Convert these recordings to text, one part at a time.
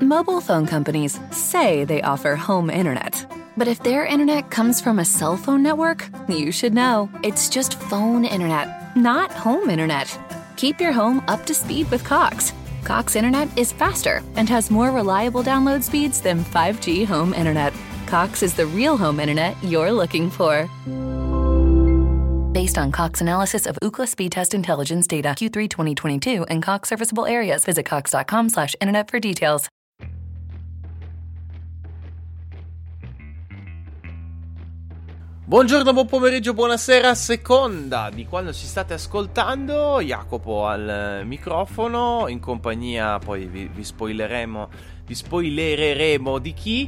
Mobile phone companies say they offer home internet. But if their internet comes from a cell phone network, you should know. It's just phone internet, not home internet. Keep your home up to speed with Cox. Cox internet is faster and has more reliable download speeds than 5G home internet. Cox is the real home internet you're looking for. Based on Cox analysis of Ookla speed test intelligence data Q3 2022 and Cox serviceable areas, visit cox.com/internet for details. Buongiorno, buon pomeriggio, buonasera, a seconda di quando ci state ascoltando. Jacopo al microfono, in compagnia, poi vi spoilereremo di chi,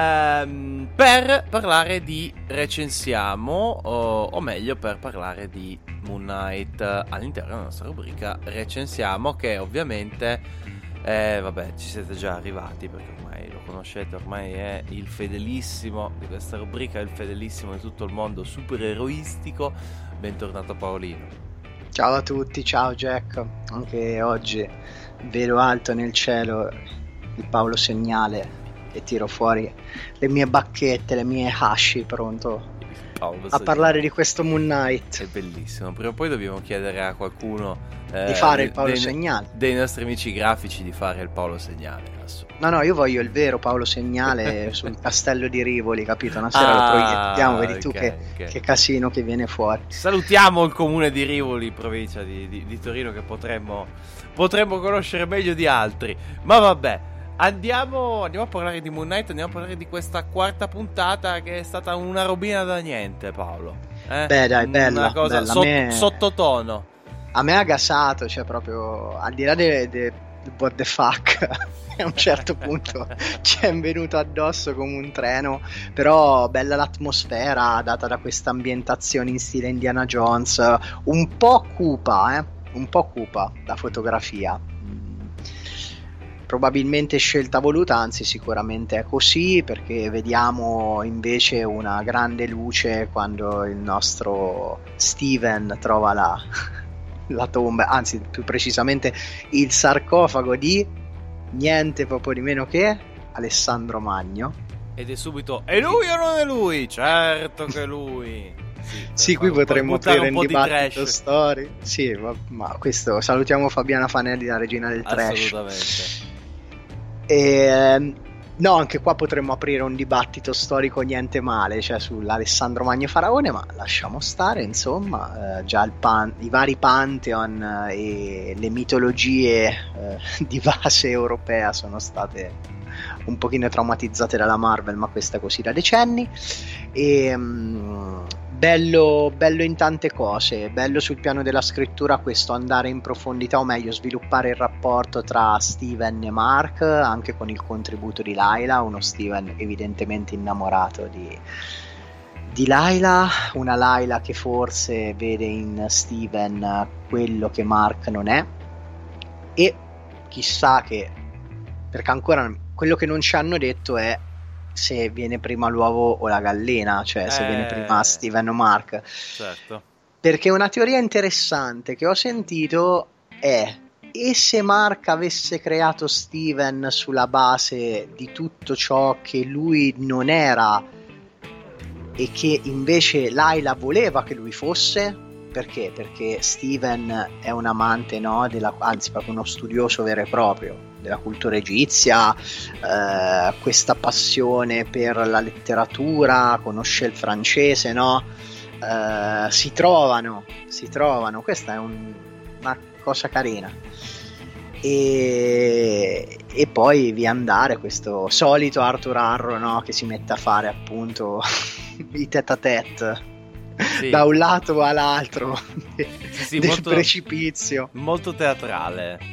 per parlare di Recensiamo, o meglio per parlare di Moon Knight all'interno della nostra rubrica Recensiamo, che ovviamente ci siete già arrivati perché ormai lo conoscete, ormai è il fedelissimo di questa rubrica, il fedelissimo di tutto il mondo supereroistico. Bentornato Paolino. Ciao a tutti, ciao Jack. Anche oggi vedo alto nel cielo il Paolo Segnale e tiro fuori le mie bacchette, le mie hashi, pronto a parlare di questo Moon Knight. È bellissimo. Prima o poi dobbiamo chiedere a qualcuno di fare il Paolo Segnale, dei nostri amici grafici, di fare il Paolo Segnale. No, io voglio il vero Paolo Segnale sul castello di Rivoli, capito? Una sera lo proiettiamo, vedi tu che casino che viene fuori. Salutiamo il comune di Rivoli, provincia di Torino, che potremmo conoscere meglio di altri. Ma vabbè, andiamo a parlare di Moon Knight, andiamo a parlare di questa quarta puntata che è stata una robina da niente, Paolo. Beh dai, bella, una cosa bella. Sottotono. A me ha gasato, cioè proprio al di là di what the fuck a un certo punto ci è venuto addosso come un treno, però bella l'atmosfera data da questa ambientazione in stile Indiana Jones, un po' cupa la fotografia, probabilmente scelta voluta, anzi sicuramente è così, perché vediamo invece una grande luce quando il nostro Steven trova la tomba, anzi più precisamente il sarcofago di niente proprio di meno che Alessandro Magno. Ed è subito: è lui o non è lui? Certo che è lui. Sì, qui potremmo aprire un dibattito story. Sì, ma questo, salutiamo Fabiana Fanelli, la regina del trash. Assolutamente. No, anche qua potremmo aprire un dibattito storico niente male, cioè sull'Alessandro Magno Faraone, ma lasciamo stare, insomma, già i vari Pantheon e le mitologie di base europea sono state un pochino traumatizzate dalla Marvel, ma questa è così da decenni. E bello in tante cose, bello sul piano della scrittura questo andare in profondità, o meglio sviluppare il rapporto tra Steven e Mark, anche con il contributo di Layla, uno Steven evidentemente innamorato di Layla, una Layla che forse vede in Steven quello che Mark non è, e chissà che, perché ancora quello che non ci hanno detto è se viene prima l'uovo o la gallina, cioè se viene prima Steven o Mark. Certo. Perché una teoria interessante che ho sentito è: e se Mark avesse creato Steven sulla base di tutto ciò che lui non era e che invece Layla voleva che lui fosse? Perché? Perché Steven è un amante, no, anzi proprio uno studioso vero e proprio della cultura egizia, questa passione per la letteratura, conosce il francese, no? Si trovano, questa è una cosa carina. E poi via andare questo solito Arthur Harrow, no, che si mette a fare appunto i tête à tête, sì, da un lato all'altro del molto, precipizio, molto teatrale.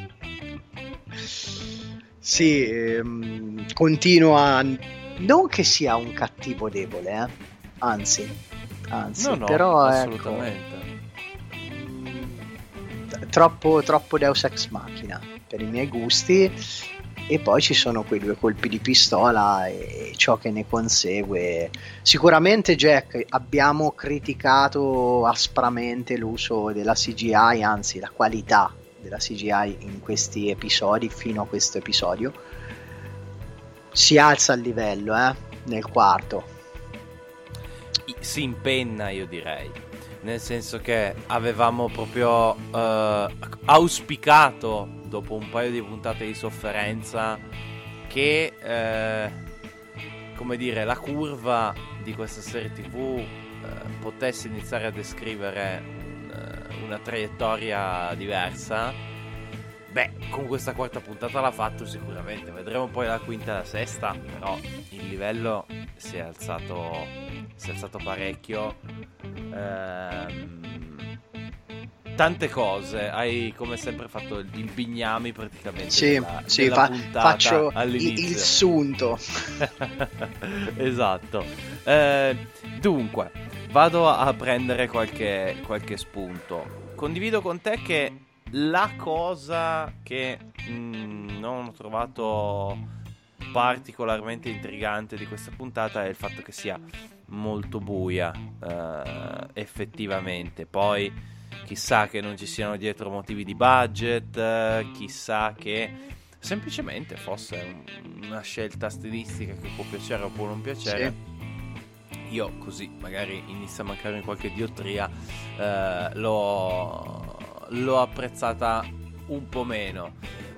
Sì, continua, non che sia un cattivo debole, anzi, no, però assolutamente, ecco, troppo Deus Ex Machina per i miei gusti. E poi ci sono quei 2 colpi di pistola e ciò che ne consegue. Sicuramente, Jack, abbiamo criticato aspramente l'uso della CGI, anzi la qualità della CGI in questi episodi, fino a questo episodio. Si alza il livello, nel quarto. Si impenna, io direi. Nel senso che avevamo proprio auspicato, dopo un paio di puntate di sofferenza, che come dire, la curva di questa serie TV potesse iniziare a descrivere una traiettoria diversa. Beh, con questa quarta puntata l'ha fatto sicuramente. Vedremo poi la quinta e la sesta, però il livello si è alzato parecchio. Tante cose. Hai come sempre fatto il bignami praticamente della puntata. Faccio all'inizio. il sunto. Esatto. Dunque, vado a prendere qualche spunto. Condivido con te che la cosa che non ho trovato particolarmente intrigante di questa puntata è il fatto che sia molto buia, effettivamente. Poi chissà che non ci siano dietro motivi di budget, chissà che semplicemente fosse una scelta stilistica che può piacere o può non piacere. Sì. Io così magari inizia a mancarmi qualche diottria, l'ho apprezzata un po' meno.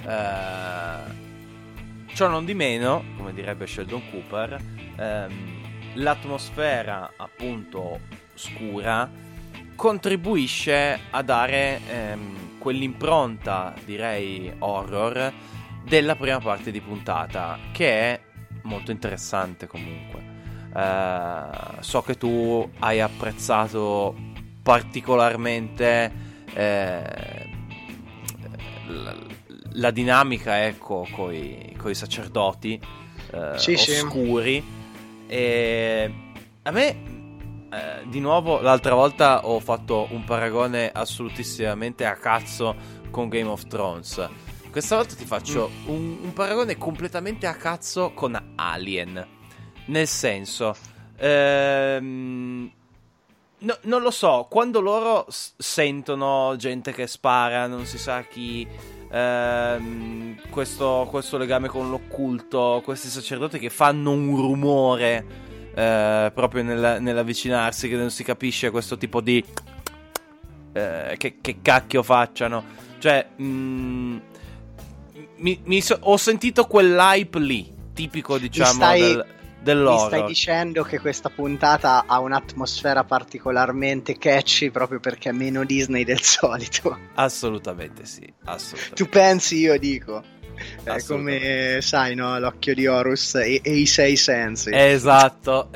Ciò non di meno, come direbbe Sheldon Cooper, l'atmosfera appunto scura contribuisce a dare quell'impronta, direi horror, della prima parte di puntata, che è molto interessante comunque. So che tu hai apprezzato particolarmente la dinamica, ecco, coi sacerdoti oscuri. E a me di nuovo l'altra volta ho fatto un paragone assolutissimamente a cazzo con Game of Thrones. Questa volta ti faccio un paragone completamente a cazzo con Alien. Nel senso, no, non lo so, quando loro sentono gente che spara, non si sa chi, questo legame con l'occulto, questi sacerdoti che fanno un rumore proprio nell'avvicinarsi, che non si capisce questo tipo di che cacchio facciano, cioè ho sentito quell'hype lì tipico, diciamo, dell'horror. Mi stai dicendo che questa puntata ha un'atmosfera particolarmente catchy proprio perché è meno Disney del solito? Assolutamente sì, assolutamente. Tu pensi, io dico. È come, sai, no, l'occhio di Horus e i sei sensi. Esatto.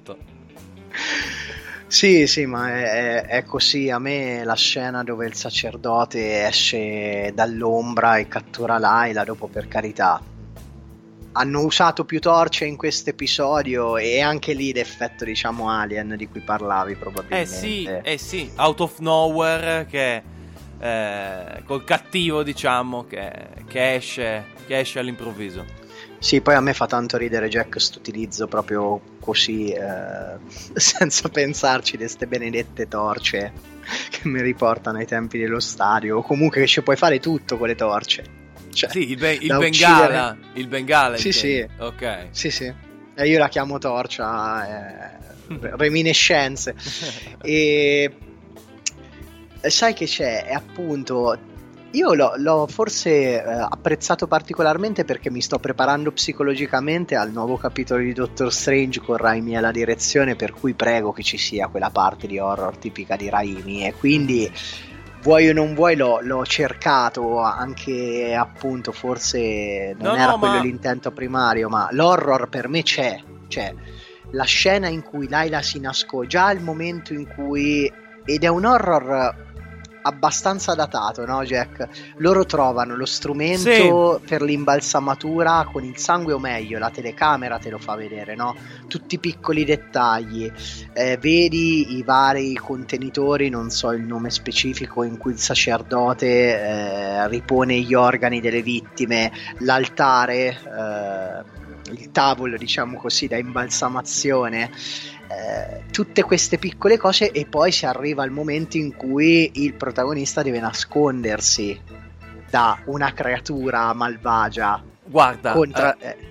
Sì, ma è così. A me la scena dove il sacerdote esce dall'ombra e cattura Layla, dopo, per carità, hanno usato più torce in questo episodio, e anche lì l'effetto, diciamo, Alien di cui parlavi probabilmente. Sì, out of nowhere, che col cattivo, diciamo, che esce all'improvviso. Sì, poi a me fa tanto ridere, Jack, questo utilizzo proprio così, senza pensarci, di ste benedette torce che mi riportano ai tempi dello stadio, o comunque che ci puoi fare tutto con le torce. Cioè, sì, il bengala. Il bengala. Sì. Ok. Sì. E io la chiamo torcia, reminiscenze. E sai che c'è? È appunto, io l'ho forse apprezzato particolarmente perché mi sto preparando psicologicamente al nuovo capitolo di Doctor Strange con Raimi alla direzione, per cui prego che ci sia quella parte di horror tipica di Raimi, e quindi vuoi o non vuoi l'ho cercato, anche appunto, forse non era quello l'intento primario, ma l'horror per me c'è. Cioè, la scena in cui Layla si nasconde, già il momento in cui, ed è un horror abbastanza datato, no, Jack? Loro trovano lo strumento per l'imbalsamatura con il sangue, o meglio la telecamera te lo fa vedere, no? Tutti i piccoli dettagli, vedi i vari contenitori, non so il nome specifico, in cui il sacerdote ripone gli organi delle vittime, l'altare, il tavolo, diciamo così, da imbalsamazione, tutte queste piccole cose, e poi si arriva al momento in cui il protagonista deve nascondersi da una creatura malvagia. Guarda,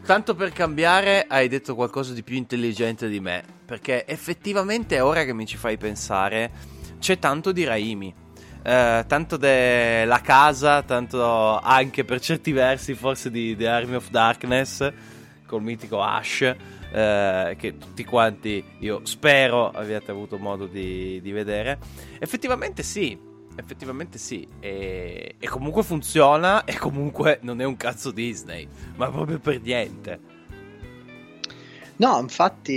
tanto per cambiare hai detto qualcosa di più intelligente di me, perché effettivamente ora che mi ci fai pensare c'è tanto di Raimi, tanto della casa, tanto anche per certi versi forse di The Army of Darkness col mitico Ash, che tutti quanti io spero abbiate avuto modo di vedere. Effettivamente sì, e comunque funziona, e comunque non è un cazzo Disney, ma proprio per niente. No, infatti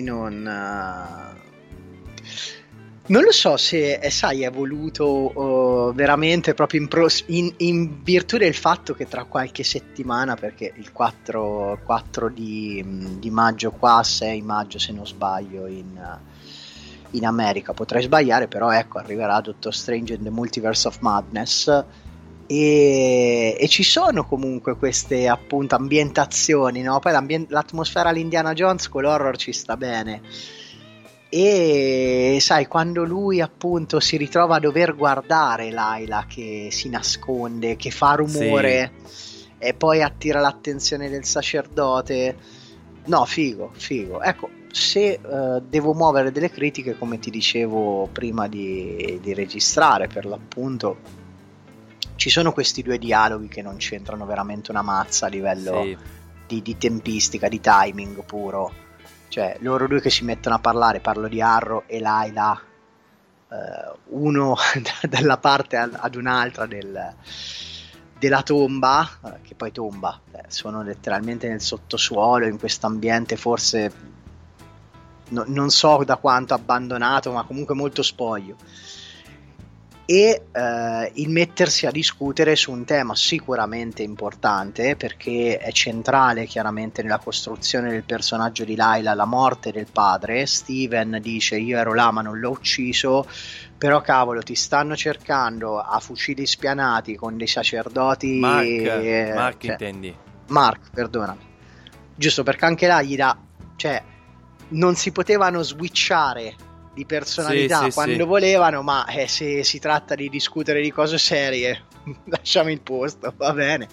non lo so se, sai, è voluto veramente proprio in virtù del fatto che tra qualche settimana, perché il 4 di maggio qua, 6 maggio se non sbaglio in America, potrei sbagliare, però ecco, arriverà Doctor Strange in the Multiverse of Madness e ci sono comunque queste appunto ambientazioni, no? Poi l'atmosfera all'Indiana Jones con l'horror ci sta bene. E sai, quando lui appunto si ritrova a dover guardare Layla che si nasconde, che fa rumore, sì, e poi attira l'attenzione del sacerdote, no, figo. Ecco, se devo muovere delle critiche, come ti dicevo prima di registrare, per l'appunto ci sono questi due dialoghi che non c'entrano veramente una mazza a livello, sì, di tempistica, di timing puro. Cioè, loro due che si mettono a parlare, parlo di Arrow e Layla, uno dalla parte ad un'altra della tomba, che poi tomba, sono letteralmente nel sottosuolo, in questo ambiente forse non so da quanto abbandonato, ma comunque molto spoglio. E il mettersi a discutere su un tema sicuramente importante, perché è centrale chiaramente nella costruzione del personaggio di Layla, la morte del padre. Steven dice: io ero là ma non l'ho ucciso, però cavolo, ti stanno cercando a fucili spianati con dei sacerdoti. Mark intendi? Mark, perdonami, giusto, perché anche là gli dà, cioè non si potevano switchare di personalità quando volevano, ma se si tratta di discutere di cose serie lasciamo il posto, va bene.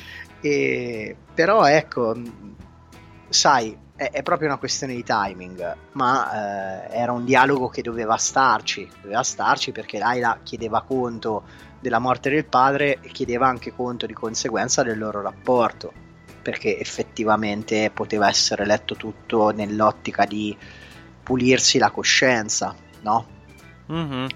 Però ecco, sai, è proprio una questione di timing, ma era un dialogo che doveva starci perché Layla chiedeva conto della morte del padre e chiedeva anche conto di conseguenza del loro rapporto, perché effettivamente poteva essere letto tutto nell'ottica di pulirsi la coscienza, no? Mm-hmm.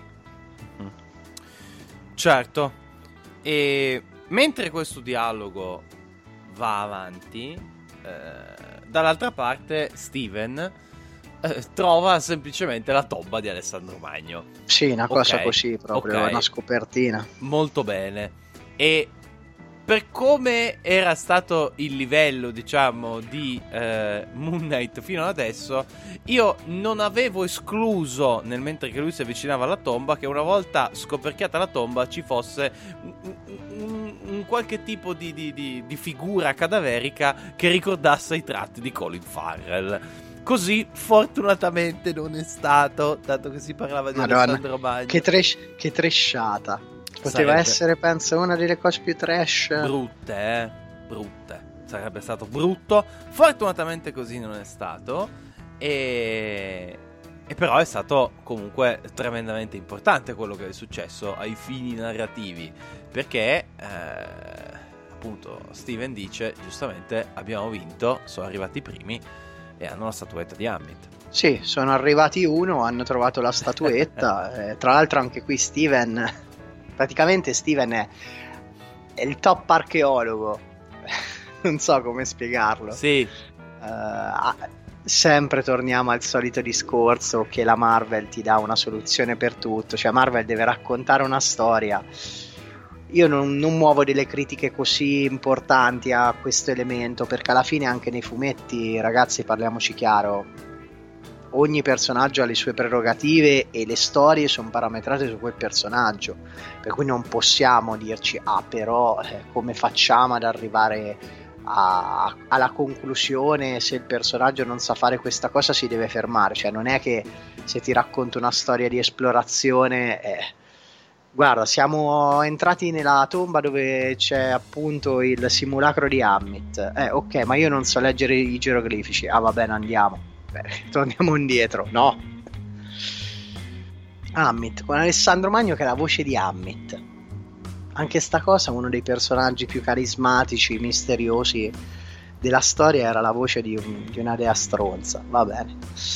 Certo. E mentre questo dialogo va avanti, dall'altra parte Steven trova semplicemente la tomba di Alessandro Magno. Sì, una cosa così, proprio una scopertina. Molto bene. E per come era stato il livello, diciamo, di Moon Knight fino ad adesso, io non avevo escluso, nel mentre che lui si avvicinava alla tomba, che una volta scoperchiata la tomba ci fosse un qualche tipo di figura cadaverica che ricordasse i tratti di Colin Farrell. Così fortunatamente non è stato, dato che si parlava di Alessandro Magno. Che trashata. Poteva essere, penso, una delle cose più trash. Brutte. Sarebbe stato brutto. Fortunatamente così non è stato. E però è stato comunque tremendamente importante quello che è successo ai fini narrativi. Perché, appunto, Steven dice, giustamente, abbiamo vinto, sono arrivati i primi e hanno la statuetta di Hammett. Sì, sono arrivati hanno trovato la statuetta. Tra l'altro anche qui Steven... Praticamente Steven è il top archeologo, non so come spiegarlo. Sì. Sempre torniamo al solito discorso che la Marvel ti dà una soluzione per tutto, cioè Marvel deve raccontare una storia. Io non muovo delle critiche così importanti a questo elemento, perché alla fine anche nei fumetti, ragazzi, parliamoci chiaro, ogni personaggio ha le sue prerogative e le storie sono parametrate su quel personaggio, per cui non possiamo dirci però come facciamo ad arrivare alla conclusione, se il personaggio non sa fare questa cosa si deve fermare. Cioè non è che se ti racconto una storia di esplorazione Guarda, siamo entrati nella tomba dove c'è appunto il simulacro di Ammit. Ok, ma io non so leggere i geroglifici. Ah, va bene, andiamo. Torniamo indietro. No. Ammit, con Alessandro Magno che è la voce di Ammit. Anche sta cosa, uno dei personaggi più carismatici, misteriosi della storia, era la voce di una dea stronza. Va bene.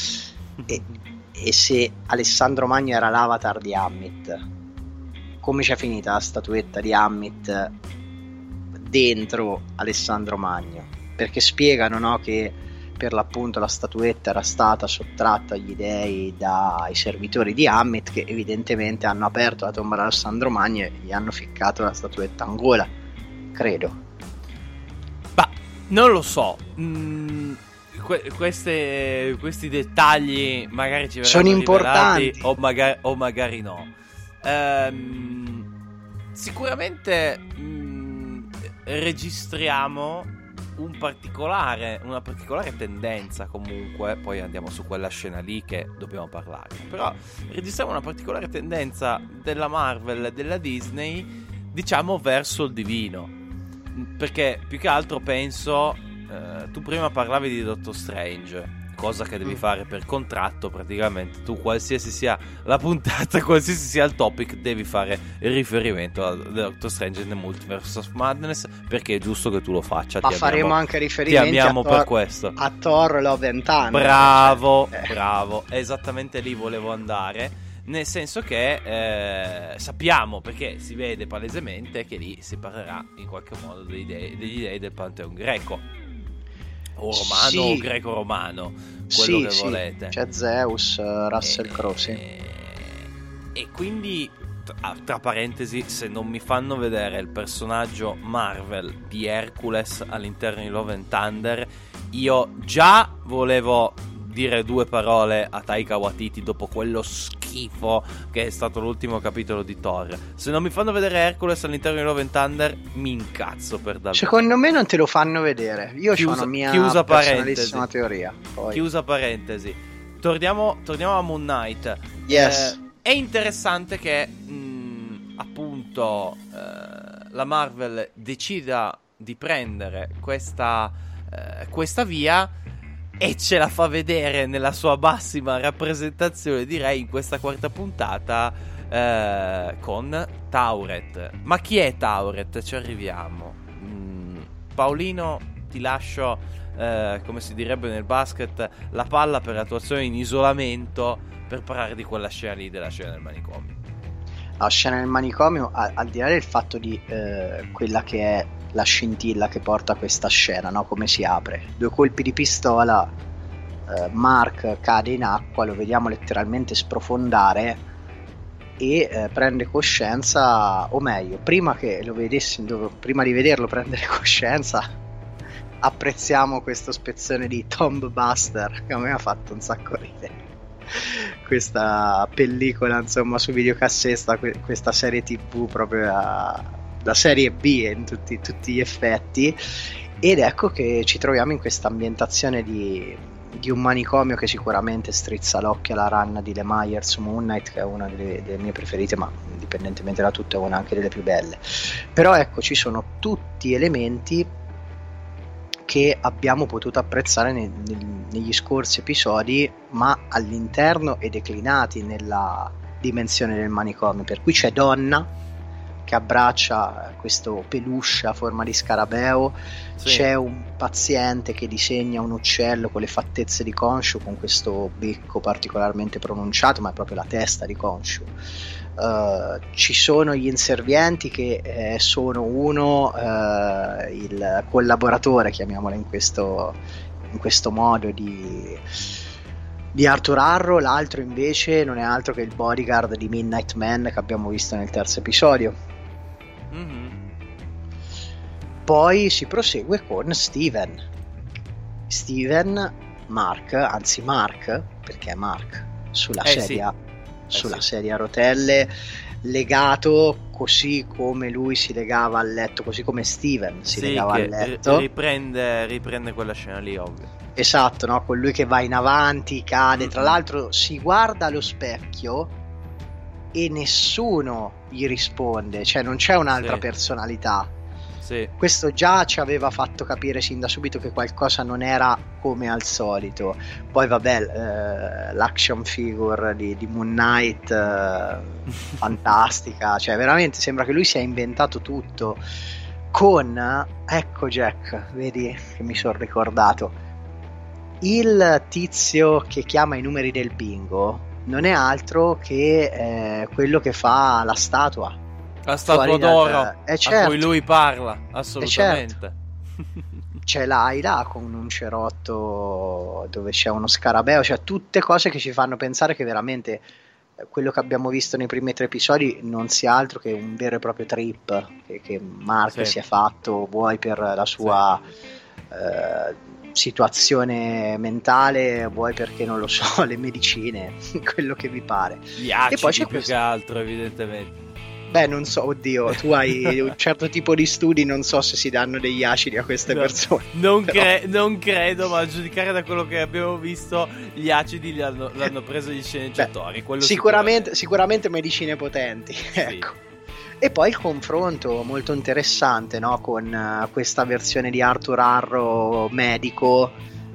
E se Alessandro Magno era l'avatar di Ammit, come c'è finita la statuetta di Ammit dentro Alessandro Magno? Perché spiegano, no, che per l'appunto la statuetta era stata sottratta agli dei dai servitori di Ammit, che evidentemente hanno aperto la tomba di Alessandro Magno e gli hanno ficcato la statuetta in gola, credo. Ma non lo so. Questi dettagli magari ci verranno sono importanti o magari no. Sicuramente registriamo una particolare tendenza, comunque poi andiamo su quella scena lì che dobbiamo parlare, però registriamo una particolare tendenza della Marvel e della Disney, diciamo, verso il divino, perché più che altro penso, tu prima parlavi di Doctor Strange, cosa che devi fare per contratto praticamente. Tu, qualsiasi sia la puntata, qualsiasi sia il topic, devi fare il riferimento a Doctor Strange in the Multiverse of Madness, perché è giusto che tu lo faccia. Ma faremo anche riferimento ti amiamo per questo, a Thor Love and Thunder. Bravo, esattamente lì volevo andare, nel senso che sappiamo, perché si vede palesemente che lì si parlerà in qualche modo degli dei del Pantheon greco, o romano, sì, o greco-romano, quello che volete. C'è Zeus, Russell Crowe, sì. E quindi, tra parentesi, se non mi fanno vedere il personaggio Marvel di Hercules all'interno di Love and Thunder, io già volevo dire due parole a Taika Waititi dopo quello schifo che è stato l'ultimo capitolo di Thor. Se non mi fanno vedere Hercules all'interno di Love and Thunder, mi incazzo per davvero. Secondo me non te lo fanno vedere. Io ho una mia personalissima teoria. Poi. Chiusa parentesi. Torniamo a Moon Knight. Yes. È interessante che appunto la Marvel decida di prendere questa via e ce la fa vedere nella sua massima rappresentazione, direi, in questa quarta puntata con Tauret. Ma chi è Tauret? Ci arriviamo. Paolino, ti lascio, come si direbbe nel basket, la palla per la tua azione in isolamento per parlare di quella scena lì, della scena del manicomio. La scena del manicomio, al di là del fatto di quella che è la scintilla che porta a questa scena, no? Come si apre, 2 colpi di pistola, Mark cade in acqua, lo vediamo letteralmente sprofondare e prende coscienza, o meglio, prima che lo vedessimo, prima di vederlo prendere coscienza, apprezziamo questo spezzone di Tomb Buster che a me ha fatto un sacco ridere. Questa pellicola, insomma, su videocassetta, questa serie TV proprio da serie B in tutti gli effetti, ed ecco che ci troviamo in questa ambientazione di un manicomio che sicuramente strizza l'occhio alla run di Le Myers, Moon Knight, che è una delle mie preferite, ma indipendentemente da tutto è una anche delle più belle. Però ecco, ci sono tutti elementi che abbiamo potuto apprezzare negli scorsi episodi, ma all'interno e declinati nella dimensione del manicomio, per cui c'è Donna che abbraccia questo peluche a forma di scarabeo, sì. C'è un paziente che disegna un uccello con le fattezze di Khonshu, con questo becco particolarmente pronunciato, ma è proprio la testa di Khonshu. Ci sono gli inservienti che sono uno il collaboratore, chiamiamolo in questo modo, di Arthur Harrow, l'altro invece non è altro che il bodyguard di Midnight Man che abbiamo visto nel terzo episodio. Mm-hmm. Poi si prosegue con Mark, perché è Mark, sulla sedia sedia a rotelle, legato così come lui si legava al letto, così come Steven si legava al letto. Riprende quella scena lì, ovvio. Esatto, no? Con lui che va in avanti, cade, tra l'altro si guarda allo specchio e nessuno gli risponde, cioè non c'è un'altra personalità. Sì. Questo già ci aveva fatto capire sin da subito che qualcosa non era come al solito. Poi vabbè, l'action figure di Moon Knight, fantastica, cioè veramente sembra che lui si è inventato tutto con, ecco Jack, vedi che mi sono ricordato, il tizio che chiama i numeri del bingo non è altro che quello che fa la statua d'oro certo, a cui lui parla, assolutamente. Certo. C'è Laila con un cerotto dove c'è uno scarabeo, cioè tutte cose che ci fanno pensare che veramente quello che abbiamo visto nei primi 3 episodi non sia altro che un vero e proprio trip che Mark si è fatto, vuoi per la sua situazione mentale, vuoi perché non lo so, le medicine, quello che vi pare. Gli acidi, e poi c'è più che altro, evidentemente. Beh, non so, oddio, tu hai un certo tipo di studi, non so se si danno degli acidi a queste persone. Non credo, ma a giudicare da quello che abbiamo visto, gli acidi l'hanno preso gli sceneggiatori. Beh, sicuramente medicine potenti, sì. Ecco. E poi il confronto molto interessante, no? Con questa versione di Arthur Harrow medico,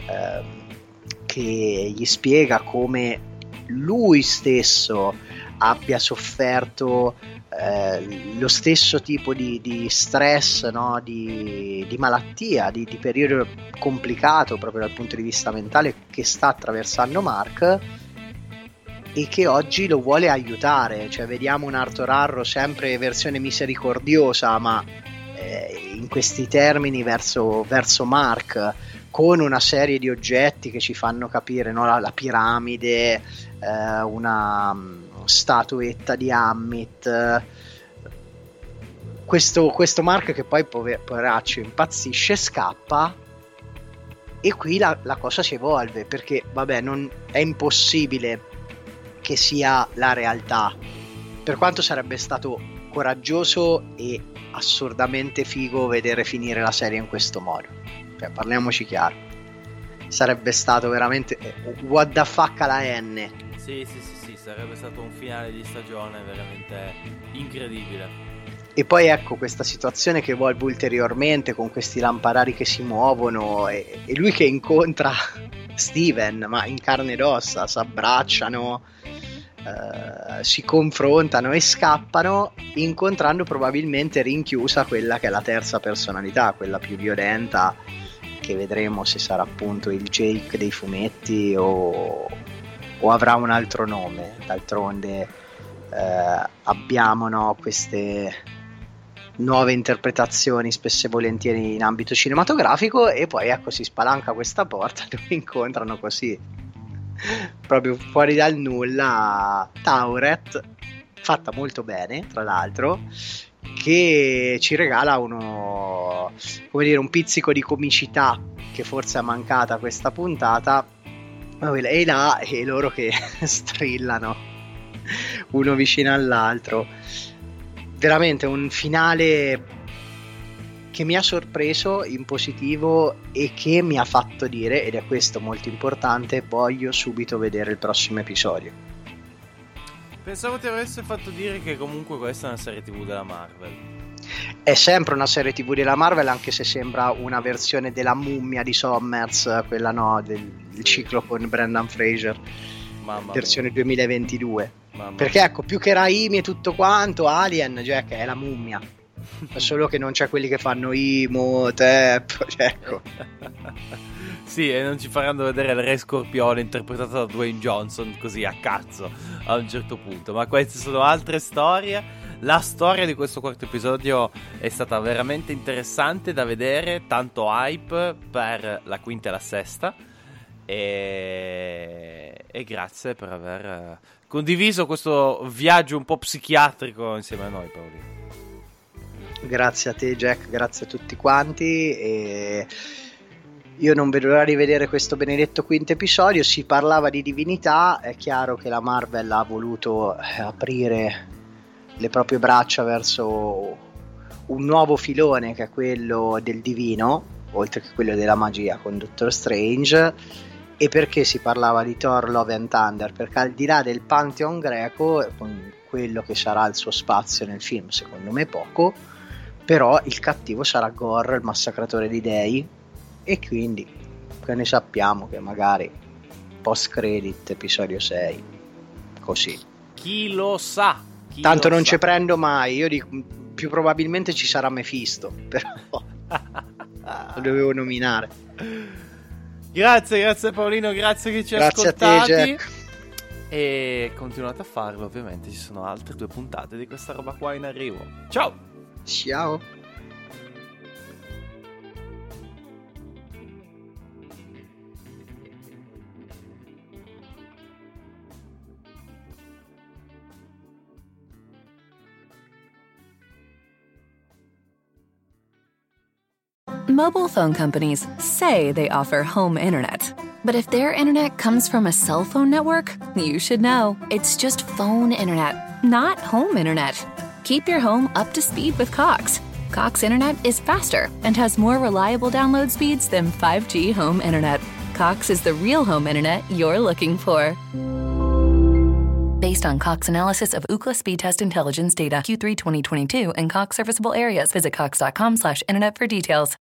che gli spiega come lui stesso abbia sofferto lo stesso tipo di stress, no? di malattia, di periodo complicato proprio dal punto di vista mentale che sta attraversando Mark, e che oggi lo vuole aiutare. Cioè vediamo un Arthur Harrow sempre versione misericordiosa, ma in questi termini verso Mark, con una serie di oggetti che ci fanno capire, no? la piramide, una statuetta di Ammit, questo Mark che poi poveraccio impazzisce, scappa, e qui la cosa si evolve, perché vabbè, non è impossibile che sia la realtà, per quanto sarebbe stato coraggioso e assurdamente figo vedere finire la serie in questo modo, cioè, parliamoci chiaro, sarebbe stato veramente what the fuck alla N. Sì, sarebbe stato un finale di stagione veramente incredibile. E poi ecco questa situazione che evolve ulteriormente con questi lampadari che si muovono, e lui che incontra Steven, ma in carne ed ossa, si abbracciano, si confrontano e scappano, incontrando probabilmente rinchiusa quella che è la terza personalità, quella più violenta, che vedremo se sarà appunto il Jake dei fumetti o avrà un altro nome. D'altronde abbiamo, no, queste nuove interpretazioni spesso e volentieri in ambito cinematografico, e poi ecco si spalanca questa porta dove incontrano così proprio fuori dal nulla Tauret, fatta molto bene tra l'altro, che ci regala un pizzico di comicità che forse è mancata a questa puntata, e là, e loro che strillano uno vicino all'altro. Veramente un finale che mi ha sorpreso in positivo e che mi ha fatto dire, ed è questo molto importante, voglio subito vedere il prossimo episodio. Pensavo ti avesse fatto dire che comunque questa è una serie TV della Marvel. È sempre una serie TV della Marvel, anche se sembra una versione della Mummia di Sommers, quella no, del ciclo con Brendan Fraser, versione 2022. Perché ecco, più che Raimi e tutto quanto, Alien, Jack, è la Mummia. Solo che non c'è quelli che fanno Imo, Tep, ecco. Sì, e non ci faranno vedere il Re Scorpione interpretato da Dwayne Johnson così a cazzo a un certo punto. Ma queste sono altre storie. La storia di questo quarto episodio è stata veramente interessante da vedere, tanto hype per la quinta e la sesta, e grazie per aver condiviso questo viaggio un po' psichiatrico insieme a noi, Paolino. Grazie a te, Jack, grazie a tutti quanti, e io non vedo l'ora di vedere questo benedetto quinto episodio. Si parlava di divinità, è chiaro che la Marvel ha voluto aprire le proprie braccia verso un nuovo filone, che è quello del divino, oltre che quello della magia con Doctor Strange. E perché si parlava di Thor Love and Thunder? Perché al di là del pantheon greco, con quello che sarà il suo spazio nel film, secondo me poco, però il cattivo sarà Gore, il massacratore di dei, e quindi ne sappiamo che magari post credit episodio 6, così. Chi lo sa? Tanto non ci prendo mai, io dico, più probabilmente ci sarà Mephisto, però lo dovevo nominare. Grazie Paolino, grazie che ci hai ascoltati. A te, Jack. E continuate a farlo, ovviamente ci sono altre 2 puntate di questa roba qua in arrivo. Ciao! Ciao! Mobile phone companies say they offer home internet. But if their internet comes from a cell phone network, you should know. It's just phone internet, not home internet. Keep your home up to speed with Cox. Cox internet is faster and has more reliable download speeds than 5G home internet. Cox is the real home internet you're looking for. Based on Cox analysis of Ookla speed test intelligence data Q3 2022 and Cox serviceable areas, visit cox.com/internet for details.